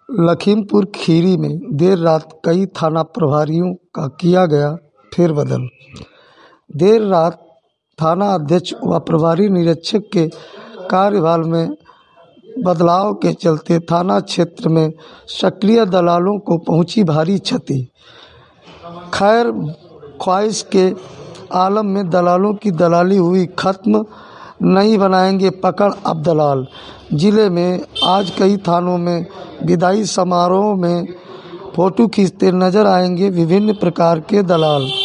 लखीमपुर खीरी में देर रात कई थाना प्रभारियों का किया गया फेरबदल। देर रात थाना अध्यक्ष व प्रभारी निरीक्षक के कार्यभार में बदलाव के चलते थाना क्षेत्र में सक्रिय दलालों को पहुंची भारी क्षति। खैर ख्वाहिश के आलम में दलालों की दलाली हुई खत्म, नहीं बनाएंगे पकड़ अब दलाल। जिले में आज कई थानों में विदाई समारोह में फोटो खींचते नजर आएंगे विभिन्न प्रकार के दलाल।